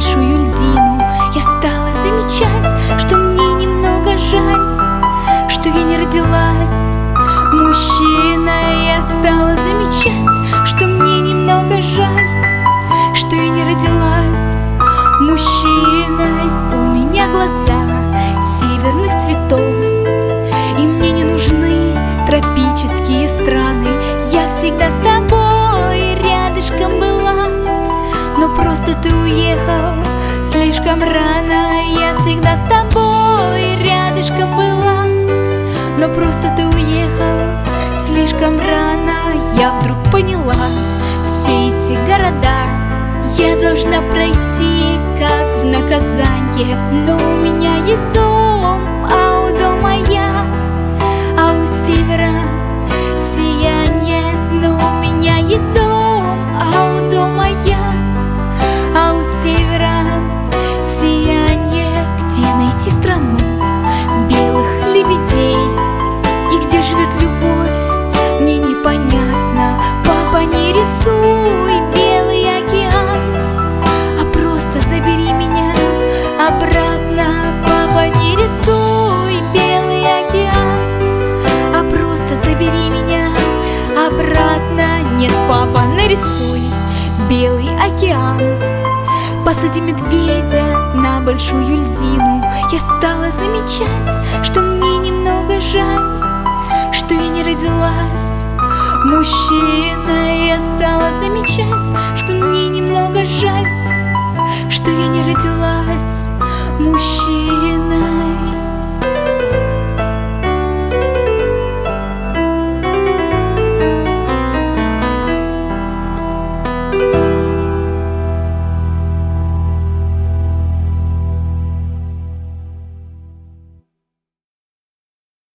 большую льдину, я стала замечать, что мне немного жаль, что я не родилась мужчиной. Я стала замечать, что мне немного жаль, что я не родилась мужчиной. У меня глаза северных цветов, и мне не нужны тропические страны. Я всегда с тобой рядышком была, но просто ты уехал слишком рано. Я всегда с тобой рядышком была, но просто ты уехал слишком рано. Я вдруг поняла, все эти города я должна пройти как в наказание. Но у меня есть дом, а у дома я, а у севера сияние. Но у меня есть дом, а у дома я, а у севера сияние. Где найти страну белых лебедей и где живет любовь, мне непонятно. Папа, не рисуй белый океан, а просто забери меня обратно. Папа, не рисуй белый океан, а просто забери меня обратно. Нет, папа, нарисуй белый океан, посади медведя на большую льдину. Я стала замечать, что мне немного жаль, что я не родилась мужчиной. Я стала замечать, что мне немного жаль, что я не родилась мужчиной.